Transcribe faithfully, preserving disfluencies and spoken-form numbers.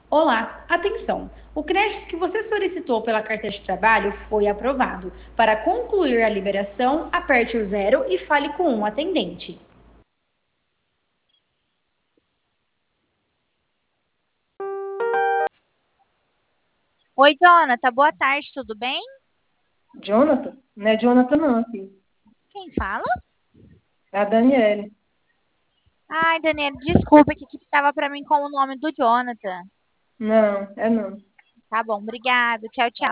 Olá, atenção! O crédito que você solicitou pela carteira de trabalho foi aprovado. Para concluir a liberação, aperte o zero e fale com um atendente. Oi, Jonathan, boa tarde, tudo bem? Jonathan? Não é Jonathan, não, filho. Quem fala? É a Daniele. Ai, Daniela, desculpa que aqui estava para mim com o nome do Jonathan. Não, é não. Tá bom, obrigado. Tchau, tchau.